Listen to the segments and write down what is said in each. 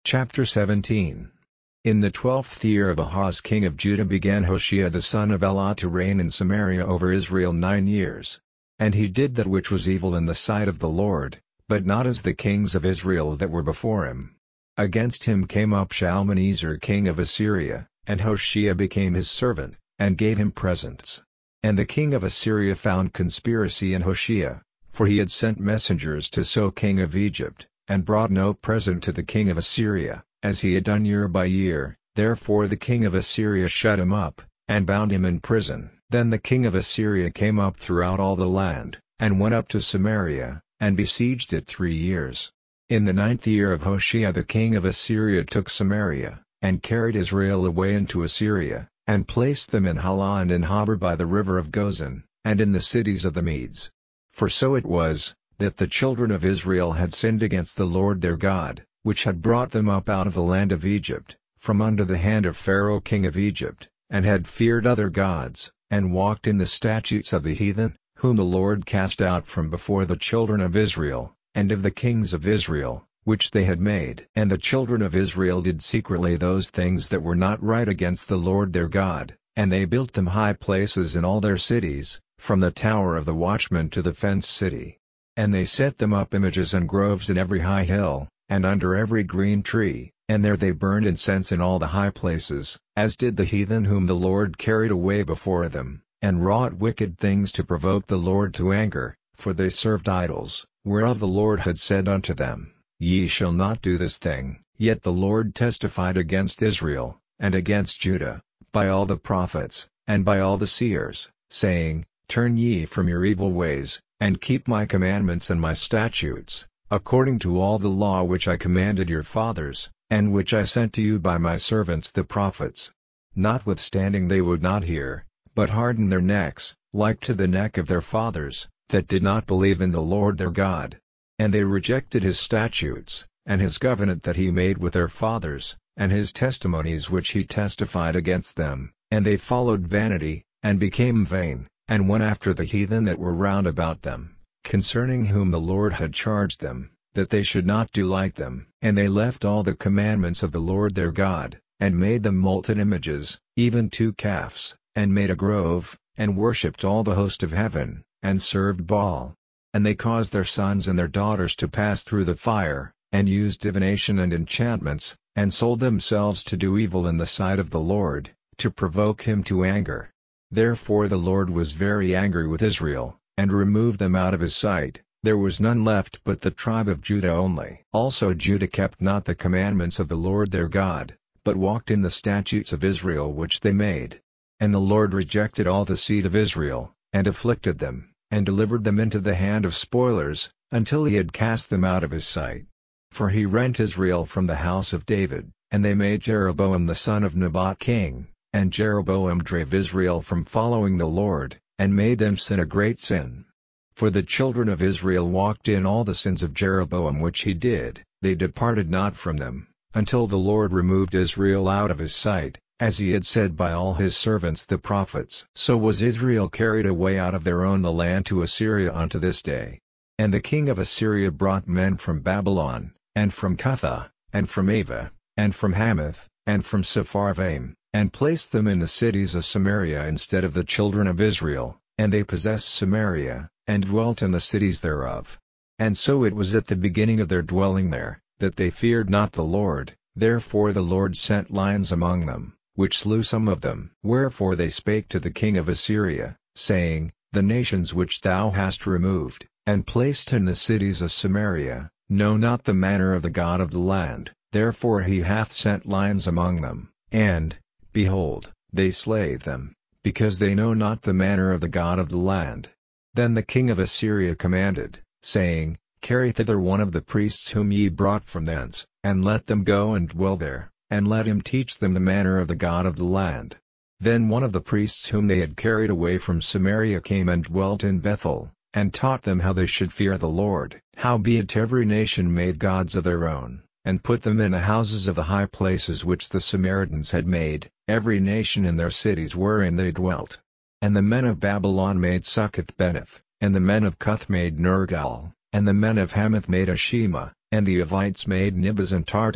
Chapter 17. In the 12th year of Ahaz king of Judah began Hoshea the son of Elah to reign in Samaria over Israel 9 years. And he did that which was evil in the sight of the Lord, but not as the kings of Israel that were before him. Against him came up Shalmaneser king of Assyria, and Hoshea became his servant, and gave him presents. And the king of Assyria found conspiracy in Hoshea, for he had sent messengers to So king of Egypt, and brought no present to the king of Assyria, as he had done year by year. Therefore the king of Assyria shut him up, and bound him in prison. Then the king of Assyria came up throughout all the land, and went up to Samaria, and besieged it 3 years. In the 9th year of Hoshea the king of Assyria took Samaria, and carried Israel away into Assyria, and placed them in Halah and in Habor by the river of Gozan, and in the cities of the Medes. For so it was, that the children of Israel had sinned against the Lord their God, which had brought them up out of the land of Egypt, from under the hand of Pharaoh king of Egypt, and had feared other gods, and walked in the statutes of the heathen, whom the Lord cast out from before the children of Israel, and of the kings of Israel, which they had made. And the children of Israel did secretly those things that were not right against the Lord their God, and they built them high places in all their cities, from the tower of the watchman to the fenced city. And they set them up images and groves in every high hill, and under every green tree, and there they burned incense in all the high places, as did the heathen whom the Lord carried away before them, and wrought wicked things to provoke the Lord to anger, for they served idols, whereof the Lord had said unto them, Ye shall not do this thing. Yet the Lord testified against Israel, and against Judah, by all the prophets, and by all the seers, saying, Turn ye from your evil ways, and keep my commandments and my statutes, according to all the law which I commanded your fathers, and which I sent to you by my servants the prophets. Notwithstanding they would not hear, but hardened their necks, like to the neck of their fathers, that did not believe in the Lord their God. And they rejected his statutes, and his covenant that he made with their fathers, and his testimonies which he testified against them, and they followed vanity, and became vain, and went after the heathen that were round about them, concerning whom the Lord had charged them, that they should not do like them. And they left all the commandments of the Lord their God, and made them molten images, even 2 calves, and made a grove, and worshipped all the host of heaven, and served Baal. And they caused their sons and their daughters to pass through the fire, and used divination and enchantments, and sold themselves to do evil in the sight of the Lord, to provoke him to anger. Therefore the Lord was very angry with Israel, and removed them out of his sight. There was none left but the tribe of Judah only. Also Judah kept not the commandments of the Lord their God, but walked in the statutes of Israel which they made. And the Lord rejected all the seed of Israel, and afflicted them, and delivered them into the hand of spoilers, until he had cast them out of his sight. For he rent Israel from the house of David, and they made Jeroboam the son of Nebat king. And Jeroboam drave Israel from following the Lord, and made them sin a great sin. For the children of Israel walked in all the sins of Jeroboam which he did, they departed not from them, until the Lord removed Israel out of his sight, as he had said by all his servants the prophets. So was Israel carried away out of their own the land to Assyria unto this day. And the king of Assyria brought men from Babylon, and from Cutha, and from Ava, and from Hamath, and from Sepharvaim, and placed them in the cities of Samaria instead of the children of Israel, and they possessed Samaria, and dwelt in the cities thereof. And so it was at the beginning of their dwelling there, that they feared not the Lord, therefore the Lord sent lions among them, which slew some of them. Wherefore they spake to the king of Assyria, saying, The nations which thou hast removed, and placed in the cities of Samaria, know not the manner of the God of the land, therefore he hath sent lions among them, and, behold, they slay them, because they know not the manner of the God of the land. Then the king of Assyria commanded, saying, Carry thither one of the priests whom ye brought from thence, and let them go and dwell there, and let him teach them the manner of the God of the land. Then one of the priests whom they had carried away from Samaria came and dwelt in Bethel, and taught them how they should fear the Lord. Howbeit every nation made gods of their own, and put them in the houses of the high places which the Samaritans had made, every nation in their cities wherein they dwelt. And the men of Babylon made Succoth-Beneth, and the men of Cuth made Nergal, and the men of Hamath made Ashima, and the Avites made Nibaz and Tartak,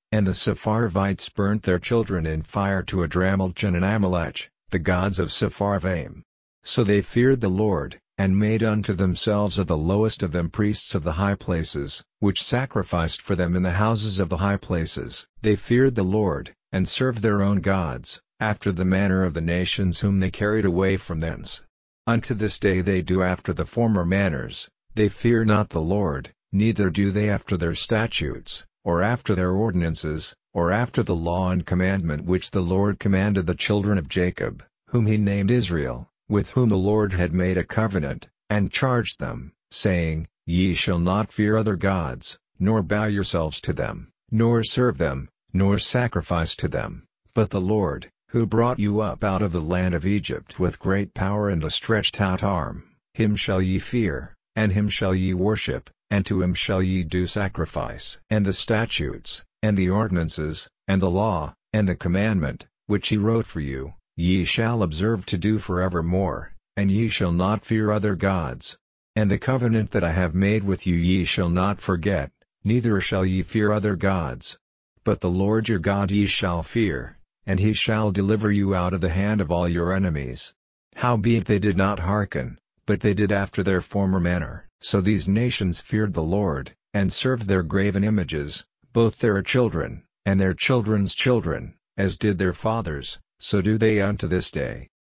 And the Sepharvites burnt their children in fire to Adramelech and Amalek, the gods of Sepharvaim. So they feared the Lord, and made unto themselves of the lowest of them priests of the high places, which sacrificed for them in the houses of the high places. They feared the Lord, and served their own gods, after the manner of the nations whom they carried away from thence. Unto this day they do after the former manners, they fear not the Lord, neither do they after their statutes, or after their ordinances, or after the law and commandment which the Lord commanded the children of Jacob, whom he named Israel, with whom the Lord had made a covenant, and charged them, saying, Ye shall not fear other gods, nor bow yourselves to them, nor serve them, nor sacrifice to them, but the Lord, who brought you up out of the land of Egypt with great power and a stretched out arm, him shall ye fear, and him shall ye worship, and to him shall ye do sacrifice. And the statutes, and the ordinances, and the law, and the commandment, which he wrote for you, ye shall observe to do forevermore, and ye shall not fear other gods. And the covenant that I have made with you ye shall not forget, neither shall ye fear other gods. But the Lord your God ye shall fear, and he shall deliver you out of the hand of all your enemies. Howbeit they did not hearken, but they did after their former manner. So these nations feared the Lord, and served their graven images, both their children, and their children's children, as did their fathers, so do they unto this day.